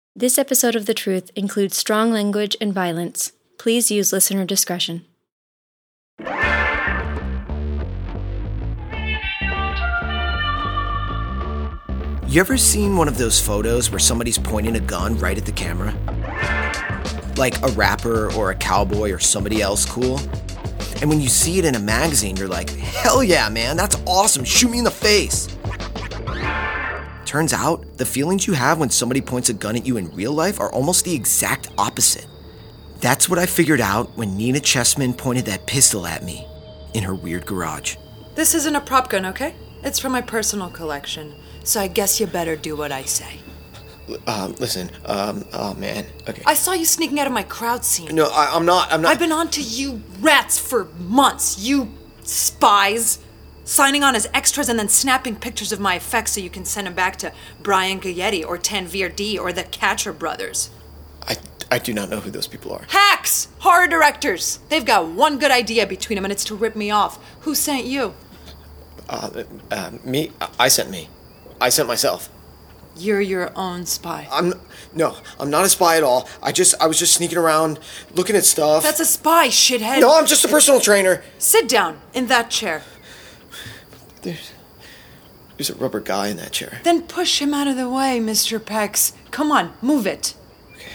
This episode of The Truth includes strong language and violence. Please use listener discretion. You ever seen one of those photos where somebody's pointing a gun right at the camera? Like a rapper or a cowboy or somebody else cool? And when you see it in a magazine, you're like, hell yeah, man, that's awesome, shoot me in the face. Turns out, the feelings you have when somebody points a gun at you in real life are almost the exact opposite. That's what I figured out when Nina Chessman pointed that pistol at me in her weird garage. This isn't a prop gun, okay? It's from my personal collection, so I guess you better do what I say. Listen, oh man, okay. I saw you sneaking out of my crowd scene. No, I'm not. I've been on to you rats for months, you spies. Signing on as extras and then snapping pictures of my effects so you can send them back to Brian Gayetti or Tanvir D or the Catcher Brothers. I do not know who those people are. Hacks! Horror directors! They've got one good idea between them and it's to rip me off. Who sent you? Me? I sent me. I sent myself. You're your own spy. I'm not a spy at all. I was just sneaking around, looking at stuff. That's a spy, shithead. No, I'm just a personal trainer. Sit down in that chair. There's a rubber guy in that chair. Then push him out of the way, Mr. Pex. Come on, move it. Okay.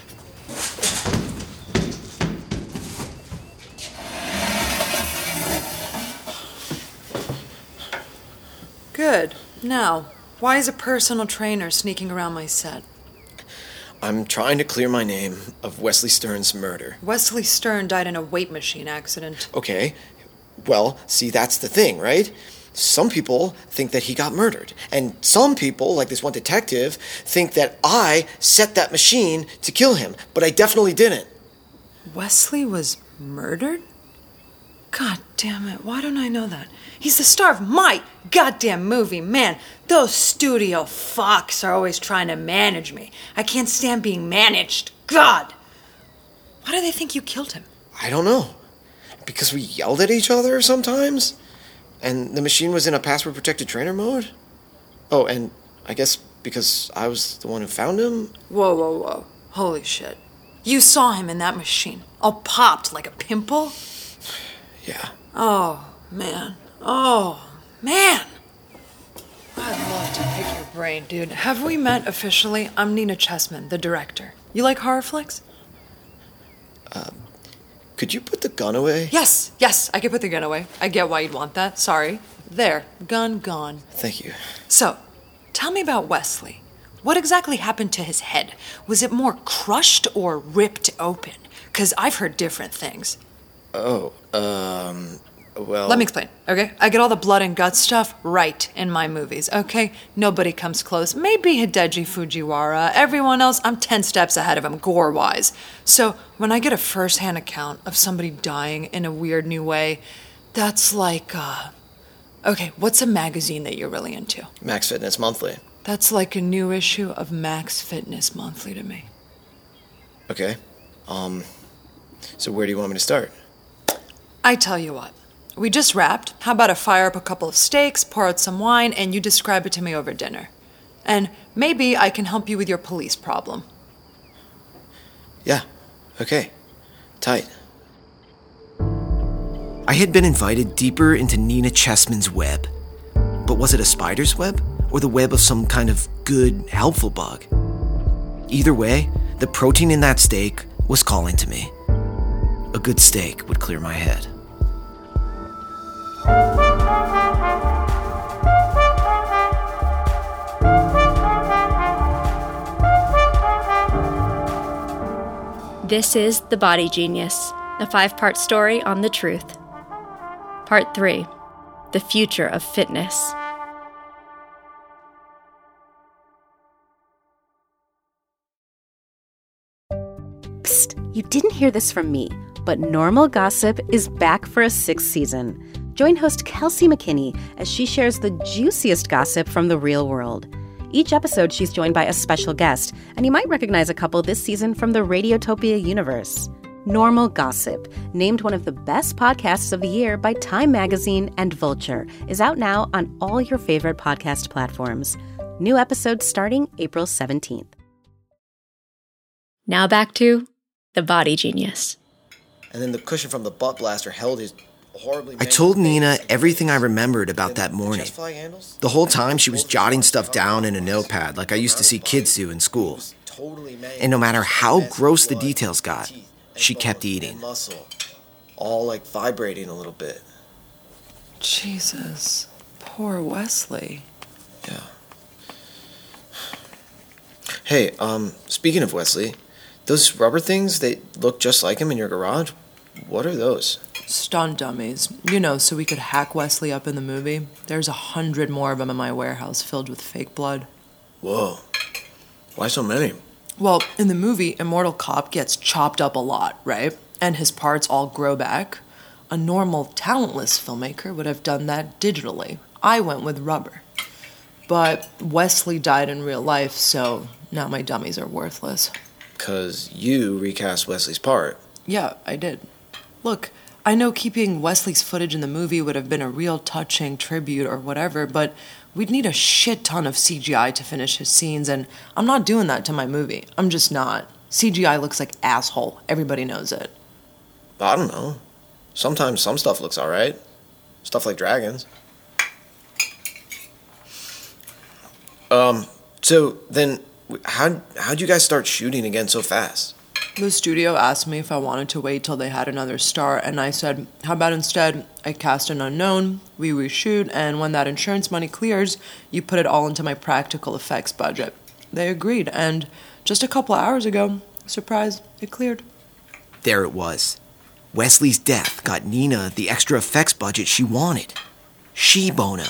Good. Now, why is a personal trainer sneaking around my set? I'm trying to clear my name of Wesley Stern's murder. Wesley Stern died in a weight machine accident. Okay. Well, see, that's the thing, right? Some people think that he got murdered. And some people, like this one detective, think that I set that machine to kill him. But I definitely didn't. Wesley was murdered? God damn it, why don't I know that? He's the star of my goddamn movie, man. Those studio fucks are always trying to manage me. I can't stand being managed. God! Why do they think you killed him? I don't know. Because we yelled at each other sometimes? And the machine was in a password-protected trainer mode? Oh, and I guess because I was the one who found him? Whoa. Holy shit. You saw him in that machine, all popped like a pimple? Yeah. Oh, man. I'd love to pick your brain, dude. Have we met officially? I'm Nina Chessman, the director. You like horror flicks? Could you put the gun away? Yes, I can put the gun away. I get why you'd want that. Sorry. There, gun gone. Thank you. So, tell me about Wesley. What exactly happened to his head? Was it more crushed or ripped open? 'Cause I've heard different things. Well... Let me explain, okay? I get all the blood and guts stuff right in my movies, okay? Nobody comes close. Maybe Hideki Fujiwara. Everyone else, I'm 10 steps ahead of him, gore-wise. So when I get a first-hand account of somebody dying in a weird new way, that's like, okay, what's a magazine that you're really into? Max Fitness Monthly. That's like a new issue of Max Fitness Monthly to me. Okay. So where do you want me to start? I tell you what. We just wrapped. How about I fire up a couple of steaks, pour out some wine, and you describe it to me over dinner? And maybe I can help you with your police problem. Yeah, okay. Tight. I had been invited deeper into Nina Chessman's web. But was it a spider's web? Or the web of some kind of good, helpful bug? Either way, the protein in that steak was calling to me. A good steak would clear my head. This is The Body Genius, a 5-part story on the truth. Part 3, The Future of Fitness. Psst, you didn't hear this from me, but Normal Gossip is back for a 6th season. Join host Kelsey McKinney as she shares the juiciest gossip from the real world. Each episode, she's joined by a special guest, and you might recognize a couple this season from the Radiotopia universe. Normal Gossip, named one of the best podcasts of the year by Time Magazine and Vulture, is out now on all your favorite podcast platforms. New episodes starting April 17th. Now back to The Body Genius. And then the cushion from the butt blaster held his horribly... I told Nina everything I remembered about that morning. The whole time she was jotting stuff down in a notepad like I used to see kids do in school. And no matter how gross the details got, she kept eating. All like vibrating a little bit. Jesus. Poor Wesley. Yeah. Hey, speaking of Wesley, those rubber things, they look just like him in your garage. What are those? Stunt dummies. You know, so we could hack Wesley up in the movie. There's 100 more of them in my warehouse filled with fake blood. Whoa. Why so many? Well, in the movie, Immortal Cop gets chopped up a lot, right? And his parts all grow back. A normal, talentless filmmaker would have done that digitally. I went with rubber. But Wesley died in real life, so now my dummies are worthless. 'Cause you recast Wesley's part. Yeah, I did. Look, I know keeping Wesley's footage in the movie would have been a real touching tribute or whatever, but we'd need a shit ton of CGI to finish his scenes, and I'm not doing that to my movie. I'm just not. CGI looks like asshole. Everybody knows it. I don't know. Sometimes some stuff looks alright. Stuff like dragons. So then, how'd you guys start shooting again so fast? The studio asked me if I wanted to wait till they had another star, and I said, how about instead I cast an unknown, we reshoot, and when that insurance money clears, you put it all into my practical effects budget. They agreed, and just a couple hours ago, surprise, it cleared. There it was. Wesley's death got Nina the extra effects budget she wanted. She bono.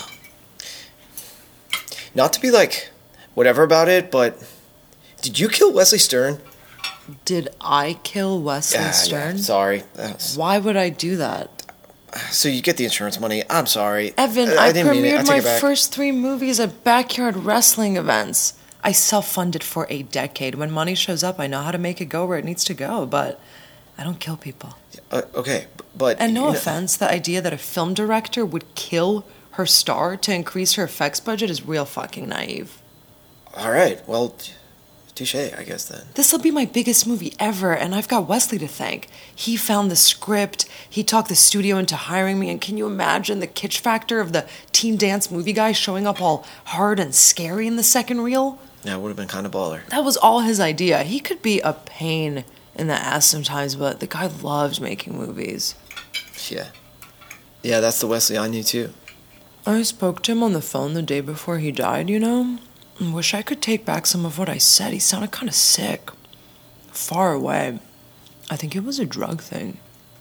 Not to be like, whatever about it, but did you kill Wesley Stern? Did I kill Wesley Stern? Yeah, sorry. Why would I do that? So you get the insurance money. I'm sorry. Evan, I I didn't mean it. I premiered take it my back. first 3 movies at backyard wrestling events. I self-funded for a decade. When money shows up, I know how to make it go where it needs to go, but I don't kill people. Okay, but... And no offense, the idea that a film director would kill her star to increase her effects budget is real fucking naive. All right, well, touche, I guess, then. This'll be my biggest movie ever, and I've got Wesley to thank. He found the script, he talked the studio into hiring me, and can you imagine the kitsch factor of the teen dance movie guy showing up all hard and scary in the second reel? Yeah, it would have been kind of baller. That was all his idea. He could be a pain in the ass sometimes, but the guy loves making movies. Yeah. Yeah, that's the Wesley I knew, too. I spoke to him on the phone the day before he died, you know? I wish I could take back some of what I said. He sounded kind of sick. Far away. I think it was a drug thing.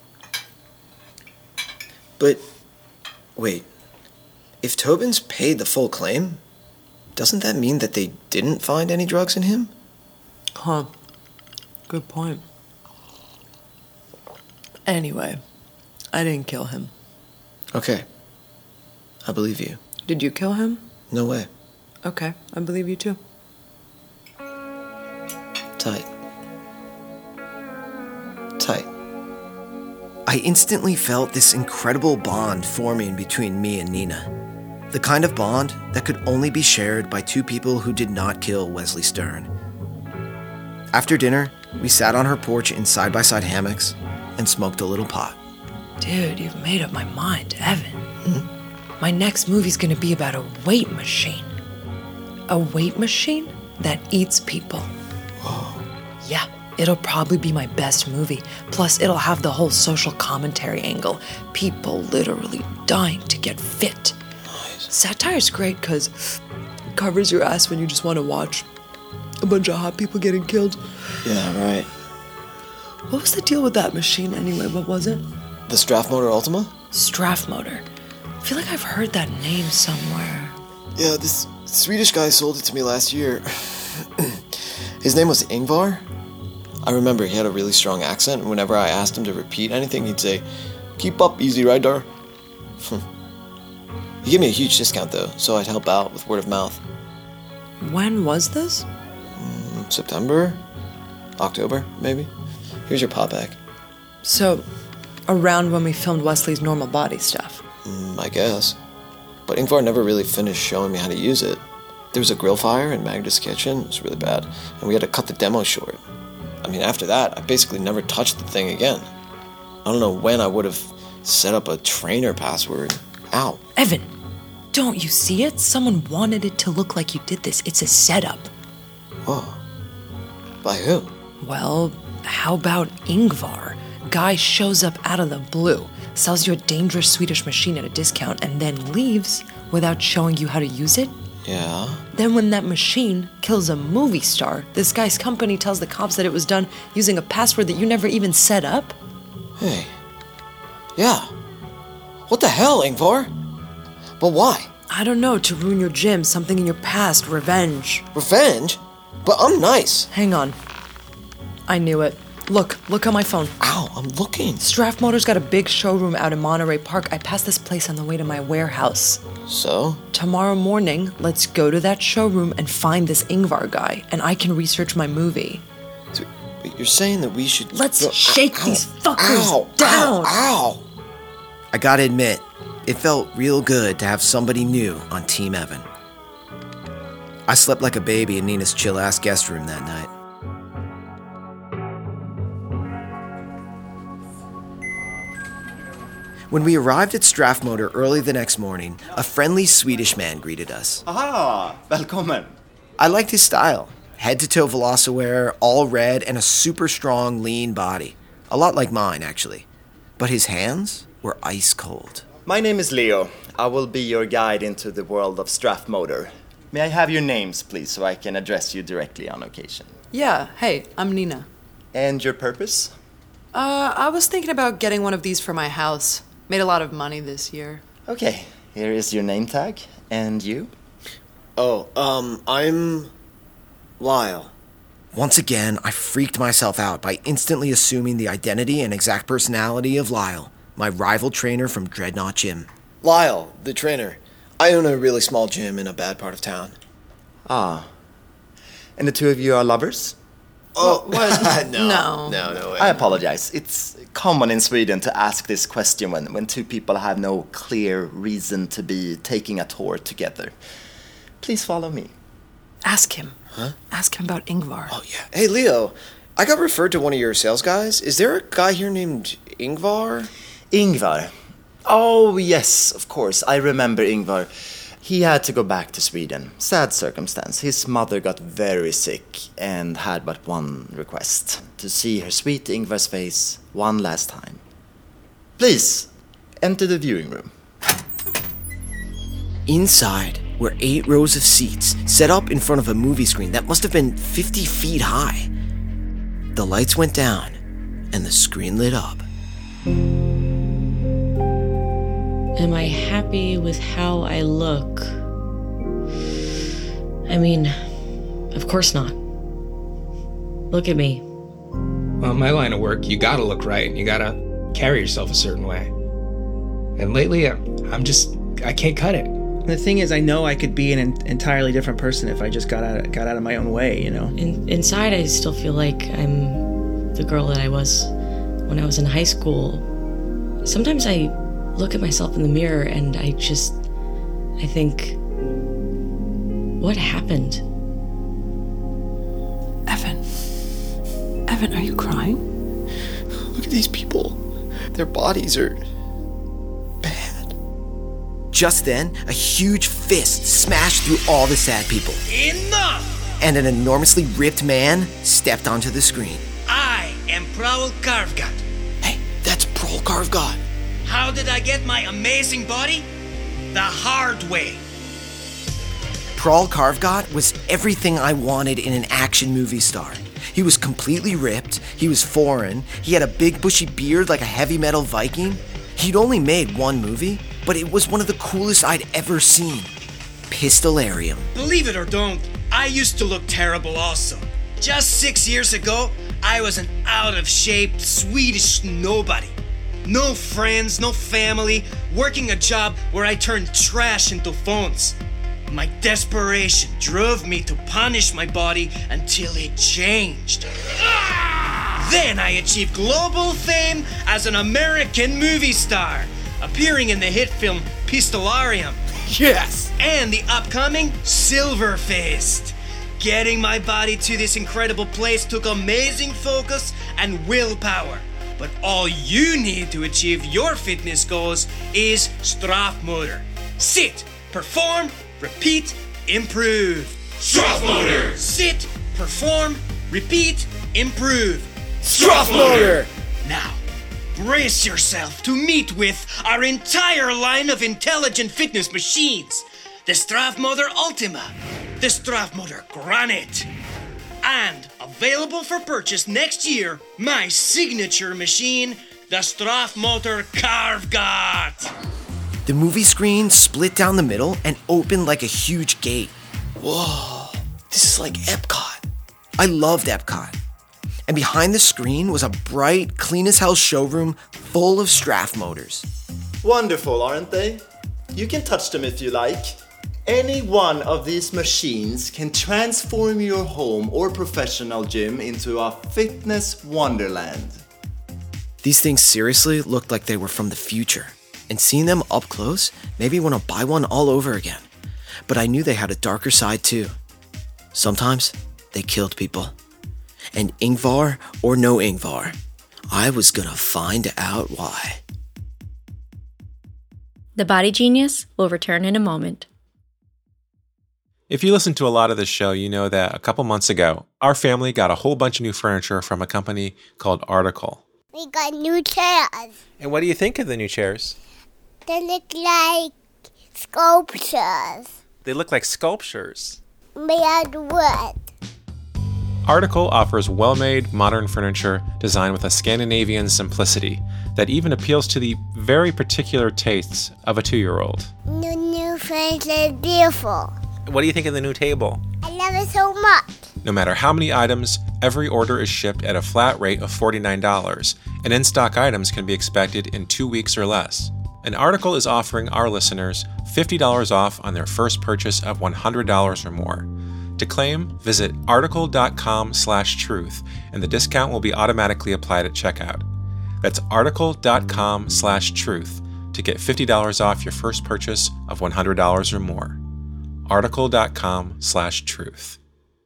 But, wait. If Tobin's paid the full claim, doesn't that mean that they didn't find any drugs in him? Huh. Good point. Anyway, I didn't kill him. Okay. I believe you. Did you kill him? No way. Okay, I believe you too. Tight. Tight. I instantly felt this incredible bond forming between me and Nina. The kind of bond that could only be shared by 2 people who did not kill Wesley Stern. After dinner, we sat on her porch in side-by-side hammocks and smoked a little pot. Dude, you've made up my mind, Evan. My next movie's gonna be about a weight machine. A weight machine that eats people. Whoa. Yeah, it'll probably be my best movie. Plus, it'll have the whole social commentary angle. People literally dying to get fit. Nice. Satire's great because it covers your ass when you just want to watch a bunch of hot people getting killed. Yeah, right. What was the deal with that machine anyway? What was it? The Strathmotor Ultima? Strathmotor. I feel like I've heard that name somewhere. Yeah, this Swedish guy sold it to me last year. His name was Ingvar. I remember he had a really strong accent, and whenever I asked him to repeat anything, he'd say, "Keep up, Easy Rider." He gave me a huge discount, though, so I'd help out with word of mouth. When was this? September? October, maybe? Here's your pop back. So, around when we filmed Wesley's normal body stuff. I guess. But Ingvar never really finished showing me how to use it. There was a grill fire in Magda's kitchen. It was really bad. And we had to cut the demo short. I mean, after that, I basically never touched the thing again. I don't know when I would have set up a trainer password. Ow. Evan, don't you see it? Someone wanted it to look like you did this. It's a setup. Whoa. By who? Well, how about Ingvar? Guy shows up out of the blue, sells you a dangerous Swedish machine at a discount, and then leaves without showing you how to use it? Yeah? Then when that machine kills a movie star, this guy's company tells the cops that it was done using a password that you never even set up? Hey. Yeah. What the hell, Ingvar? But why? I don't know, to ruin your gym, something in your past, revenge. Revenge? But I'm nice. Hang on. I knew it. Look on my phone. Ow, I'm looking. Straff Motors got a big showroom out in Monterey Park. I passed this place on the way to my warehouse. So? Tomorrow morning, let's go to that showroom and find this Ingvar guy, and I can research my movie. So, you're saying that we should... Let's shake these fuckers down! Ow! I gotta admit, it felt real good to have somebody new on Team Evan. I slept like a baby in Nina's chill-ass guest room that night. When we arrived at Straffmotor early the next morning, a friendly Swedish man greeted us. Aha! Välkommen! I liked his style. Head-to-toe Velociwear, all red, and a super strong, lean body. A lot like mine, actually. But his hands were ice cold. My name is Leo. I will be your guide into the world of Straffmotor. May I have your names, please, so I can address you directly on occasion? Yeah, hey, I'm Nina. And your purpose? I was thinking about getting one of these for my house. Made a lot of money this year. Okay, here is your name tag. And you? Oh, I'm... Lyle. Once again, I freaked myself out by instantly assuming the identity and exact personality of Lyle, my rival trainer from Dreadnought Gym. Lyle, the trainer. I own a really small gym in a bad part of town. Ah. And the two of you are lovers? Oh, what? No way. I apologize. It's common in Sweden to ask this question when two people have no clear reason to be taking a tour together. Please follow me. Ask him. Huh? Ask him about Ingvar. Oh, yeah. Hey, Leo, I got referred to one of your sales guys. Is there a guy here named Ingvar? Ingvar. Oh, yes, of course. I remember Ingvar. He had to go back to Sweden. Sad circumstance. His mother got very sick and had but one request. To see her sweet Ingvar's face one last time. Please, enter the viewing room. Inside were 8 rows of seats set up in front of a movie screen that must have been 50 feet high. The lights went down and the screen lit up. Am I happy with how I look? I mean, of course not. Look at me. Well, in my line of work, you gotta look right and you gotta carry yourself a certain way. And lately, I can't cut it. The thing is, I know I could be an entirely different person if I just got out of my own way, you know? Inside, I still feel like I'm the girl that I was when I was in high school. Sometimes I look at myself in the mirror and I think, what happened? Evan, are you crying? Look at these people. Their bodies are bad. Just then, a huge fist smashed through all the sad people. Enough! And an enormously ripped man stepped onto the screen. I am Prowl Karvgat. Hey, that's Prowl Karvgat. How did I get my amazing body? The hard way. Prowl Karvgat was everything I wanted in an action movie star. He was completely ripped, he was foreign, he had a big bushy beard like a heavy metal Viking. He'd only made one movie, but it was one of the coolest I'd ever seen. Pistolarium. Believe it or don't, I used to look terrible also. Just 6 years ago, I was an out-of-shape Swedish nobody. No friends, no family, working a job where I turned trash into phones. My desperation drove me to punish my body until it changed. Then I achieved global fame as an American movie star, appearing in the hit film Pistolarium. Yes! And the upcoming Silver Fist. Getting my body to this incredible place took amazing focus and willpower. But all you need to achieve your fitness goals is Strafmotor. Sit, perform, repeat, improve. Strafmotor! Sit, perform, repeat, improve. Strafmotor! Now, brace yourself to meet with our entire line of intelligent fitness machines. The Strafmotor Ultima, the Strafmotor Granite, and available for purchase next year, my signature machine, the Strafmotor Carvegat. The movie screen split down the middle and opened like a huge gate. Whoa, this is like Epcot. I loved Epcot. And behind the screen was a bright, clean as hell showroom full of Strafmotors. Wonderful, aren't they? You can touch them if you like. Any one of these machines can transform your home or professional gym into a fitness wonderland. These things seriously looked like they were from the future. And seeing them up close made me want to buy one all over again. But I knew they had a darker side too. Sometimes they killed people. And Ingvar or no Ingvar, I was gonna find out why. The Body Genius will return in a moment. If you listen to a lot of this show, you know that a couple months ago, our family got a whole bunch of new furniture from a company called Article. We got new chairs. And what do you think of the new chairs? They look like sculptures They look like sculptures. made out of wood. Article offers well-made, modern furniture designed with a Scandinavian simplicity that even appeals to the very particular tastes of a 2-year-old. The new furniture is beautiful. What do you think of the new table? I love it so much. No matter how many items, every order is shipped at a flat rate of $49, and in-stock items can be expected in 2 weeks or less. An Article is offering our listeners $50 off on their first purchase of $100 or more. To claim, visit article.com/truth, and the discount will be automatically applied at checkout. That's article.com/truth to get $50 off your first purchase of $100 or more. article.com/truth.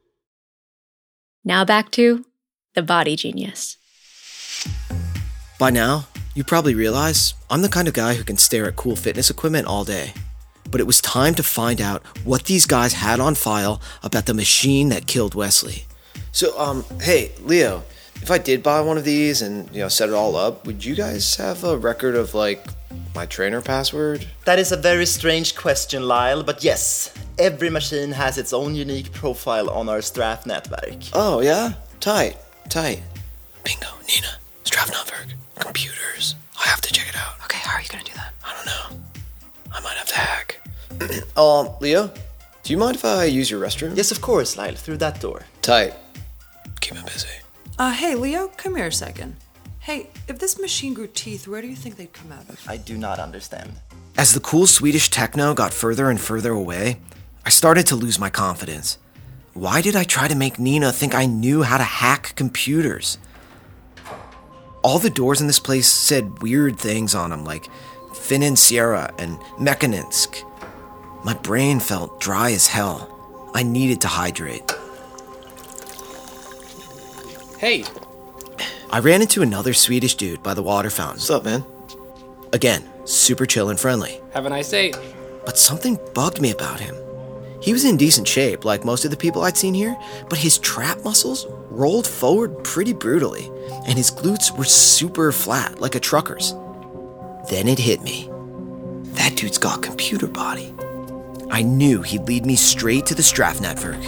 Now back to The Body Genius. By now, you probably realize I'm the kind of guy who can stare at cool fitness equipment all day. But it was time to find out what these guys had on file about the machine that killed Wesley. So, hey, Leo, if I did buy one of these and, set it all up, would you guys have a record of, my trainer password? That is a very strange question, Lyle, but yes, every machine has its own unique profile on our Straf network. Oh, yeah? Tight. Bingo, Nina. Straf network. Computers. I have to check it out. Okay, how are you gonna do that? I don't know. I might have to hack. Leo, do you mind if I use your restroom? Yes, of course, Lyle, through that door. Tight. Keep him busy. Hey, Leo, come here a second. Hey, if this machine grew teeth, where do you think they'd come out of? I do not understand. As the cool Swedish techno got further and further away, I started to lose my confidence. Why did I try to make Nina think I knew how to hack computers? All the doors in this place said weird things on them, like Financiera and Mekaninsk. My brain felt dry as hell. I needed to hydrate. Hey. I ran into another Swedish dude by the water fountain. What's up, man? Again, super chill and friendly. Have a nice day. But something bugged me about him. He was in decent shape, like most of the people I'd seen here, but his trap muscles rolled forward pretty brutally, and his glutes were super flat, like a trucker's. Then it hit me. That dude's got computer body. I knew he'd lead me straight to the Straf network.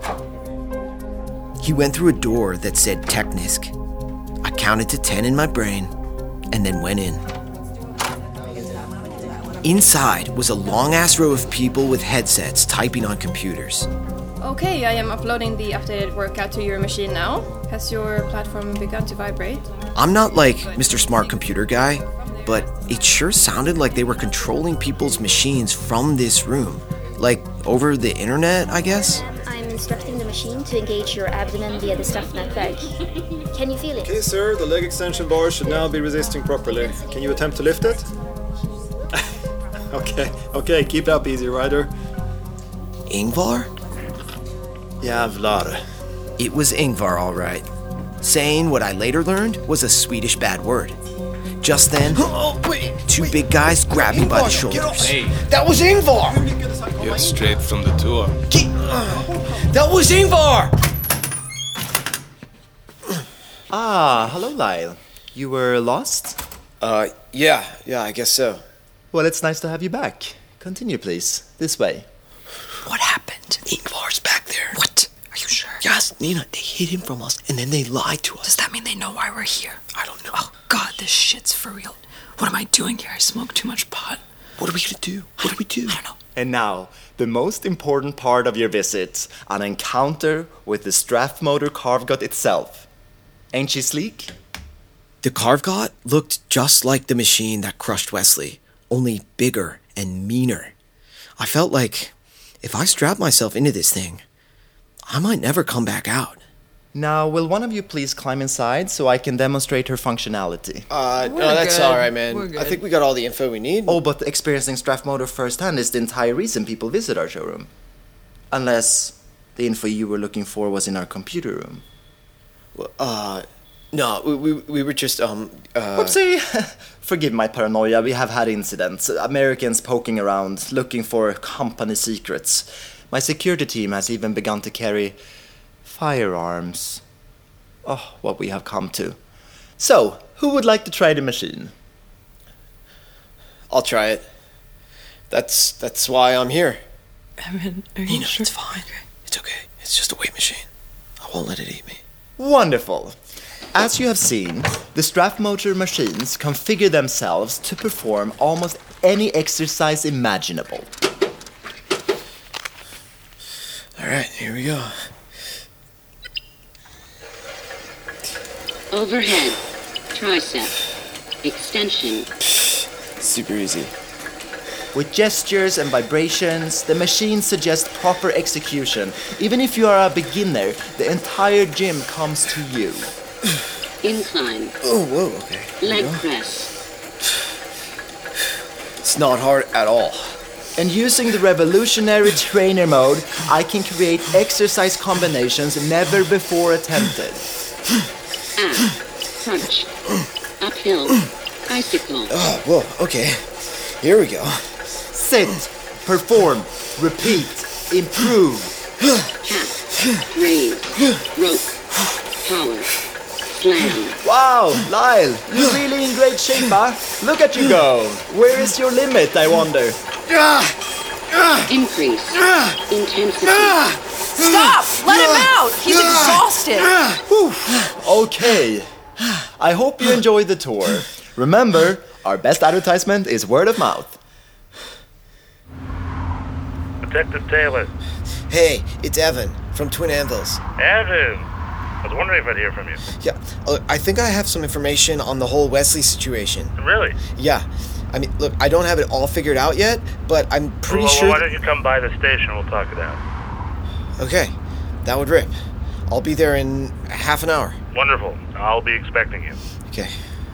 He went through a door that said Teknisk. I counted to 10 in my brain, and then went in. Inside was a long-ass row of people with headsets typing on computers. Okay, I am uploading the updated workout to your machine now. Has your platform begun to vibrate? I'm not like Mr. Smart Computer Guy, but it sure sounded like they were controlling people's machines from this room. Like, over the internet, I guess? I'm instructing the machine to engage your abdomen via the Straf network. Can you feel it? Okay, sir, the leg extension bar should now be resisting properly. Can you attempt to lift it? Okay, keep it up, Easy Rider. Ingvar? Jävlar. It was Ingvar, all right. Saying what I later learned was a Swedish bad word. Just then, two big guys grabbed me by the shoulders. Hey, that was Ingvar! You're straight from the tour. That was Ingvar! Ah, hello, Lyle. You were lost? Yeah, I guess so. Well, it's nice to have you back. Continue, please. This way. What happened? Ingvar's back there. What? Are you sure? Yes, Nina, they hid him from us and then they lied to us. Does that mean they know why we're here? I don't know. Oh, God, this shit's for real. What am I doing here? I smoke too much pot. What are we gonna do? What do we do? I don't know. And now, the most important part of your visit, an encounter with the Strathmotor Carvgot itself. Ain't she sleek? The Carvgot looked just like the machine that crushed Wesley, only bigger and meaner. I felt like if I strapped myself into this thing, I might never come back out. Now, will one of you please climb inside so I can demonstrate her functionality? No, that's all right, man. I think we got all the info we need. Oh, but experiencing Strathmotor firsthand is the entire reason people visit our showroom. Unless the info you were looking for was in our computer room. No, we were just, Whoopsie! Forgive my paranoia, we have had incidents. Americans poking around, looking for company secrets. My security team has even begun to carry firearms. Oh, what we have come to. So, who would like to try the machine? I'll try it. That's why I'm here. Evan, are you sure? It's fine. It's okay. It's just a weight machine. I won't let it eat me. Wonderful. As you have seen, the Strathmotor machines configure themselves to perform almost any exercise imaginable. All right, here we go. Overhead, tricep, extension. Super easy. With gestures and vibrations, the machine suggests proper execution. Even if you are a beginner, the entire gym comes to you. Incline. Oh, whoa, okay. Leg press. It's not hard at all. And using the revolutionary trainer mode, I can create exercise combinations never before attempted. Ab, crunch, uphill, bicycle. Oh, whoa, okay. Here we go. Sit, perform, repeat, improve. Tap, raise, rope, power, slam. Wow, Lyle, you're really in great shape, huh? Look at you go. Where is your limit, I wonder? Increase, intensity. Stop! Let him out! He's exhausted. Okay. I hope you enjoyed the tour. Remember, our best advertisement is word of mouth. Detective Taylor. Hey, it's Evan from Twin Anvils. Evan! I was wondering if I'd hear from you. Yeah, I think I have some information on the whole Wesley situation. Really? Yeah. I mean, look, I don't have it all figured out yet, but I'm pretty sure... Why don't you come by the station and we'll talk it out. Okay, that would rip. I'll be there in half an hour. Wonderful. I'll be expecting you. Okay.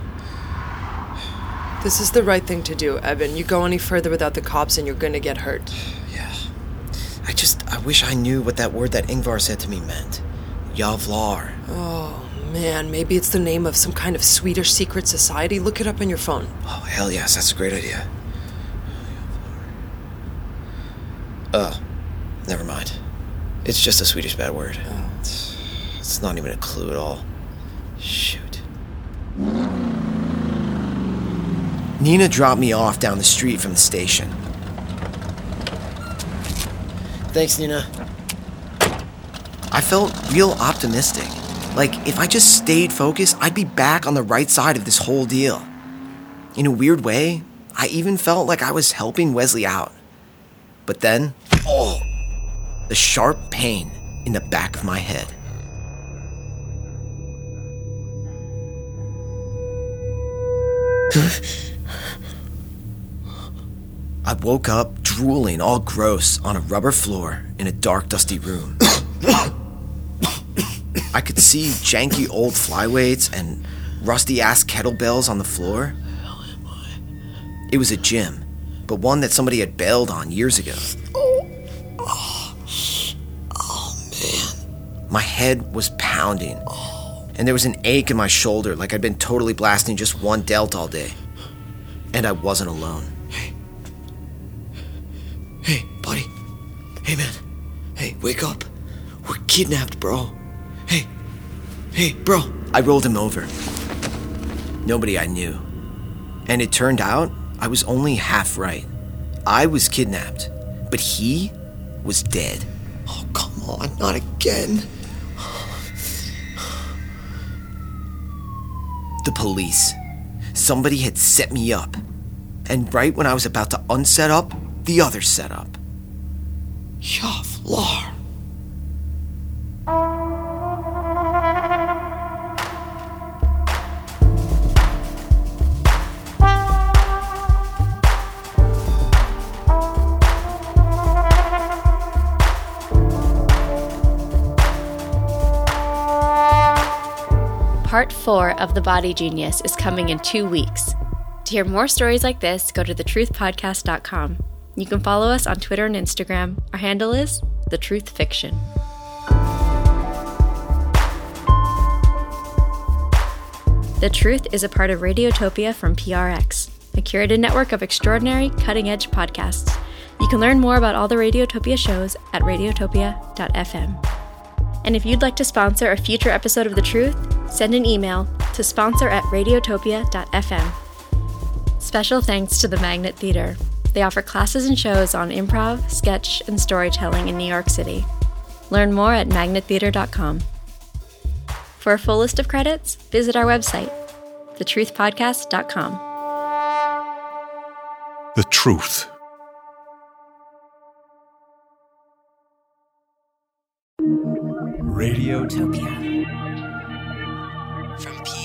This is the right thing to do, Evan. You go any further without the cops and you're gonna get hurt. Yeah. I wish I knew what that word that Ingvar said to me meant. Jävlar. Oh, man, maybe it's the name of some kind of Swedish secret society. Look it up on your phone. Oh, hell yes, that's a great idea. Never mind. It's just a Swedish bad word. It's not even a clue at all. Shoot. Nina dropped me off down the street from the station. Thanks, Nina. I felt real optimistic. Like, if I just stayed focused, I'd be back on the right side of this whole deal. In a weird way, I even felt like I was helping Wesley out. But then, the sharp pain in the back of my head. I woke up drooling all gross on a rubber floor in a dark, dusty room. I could see janky old flyweights and rusty-ass kettlebells on the floor. It was a gym, but one that somebody had bailed on years ago. Oh, man. My head was pounding. And there was an ache in my shoulder like I'd been totally blasting just one delt all day. And I wasn't alone. Hey, buddy. Hey, man. Hey, wake up. We're kidnapped, bro. Hey, bro. I rolled him over. Nobody I knew. And it turned out I was only half right. I was kidnapped, but he was dead. Oh, come on, not again. The police. Somebody had set me up. And right when I was about to unset up, the other set up. Yavlar. Part 4 of The Body Genius is coming in 2 weeks. To hear more stories like this, go to thetruthpodcast.com. You can follow us on Twitter and Instagram. Our handle is The Truth Fiction. The Truth is a part of Radiotopia from PRX, a curated network of extraordinary, cutting-edge podcasts. You can learn more about all the Radiotopia shows at radiotopia.fm. And if you'd like to sponsor a future episode of The Truth, send an email to sponsor@radiotopia.fm. Special thanks to the Magnet Theater. They offer classes and shows on improv, sketch, and storytelling in New York City. Learn more at magnettheater.com. For a full list of credits, visit our website, thetruthpodcast.com. The Truth. Radiotopia from